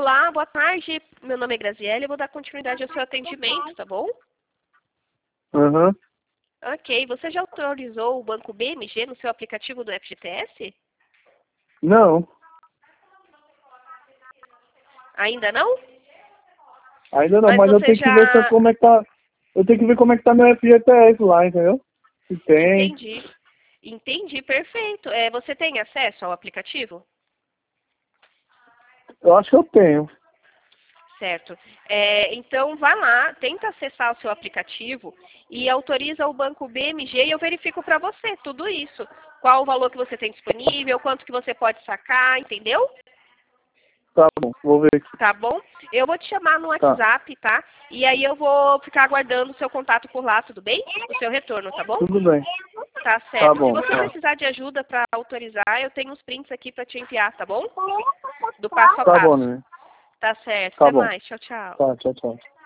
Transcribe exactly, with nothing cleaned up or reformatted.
Olá, boa tarde. Meu nome é Graziele, eu vou dar continuidade ao seu atendimento, tá bom? Aham. Ok. Você já autorizou o Banco B M G no seu aplicativo do F G T S? Não, Ainda não? ainda não, Mas mas eu você tenho que ver se- já... como é que tá. Eu tenho que ver como é que tá meu F G T S lá, entendeu? Se tem. Entendi. Entendi, perfeito. É, você tem acesso ao aplicativo? Eu acho que eu tenho. Certo. É, então, vá lá, tenta acessar o seu aplicativo e autoriza o Banco B M G e eu verifico para você tudo isso. Qual o valor que você tem disponível, quanto que você pode sacar, entendeu? Tá bom, vou ver aqui. Tá bom? Eu vou te chamar no Tá. WhatsApp, tá? E aí eu vou ficar aguardando o seu contato por lá, tudo bem? O seu retorno, tá bom? Tudo bem. Tá Tá certo. Se bom, você tá. precisar de ajuda para autorizar, eu tenho uns prints aqui para te enviar, tá bom? Do passo a Tá bom, passo. né? Tá certo. Tá Até bom. mais. Tchau, tchau. Tá, tchau, tchau.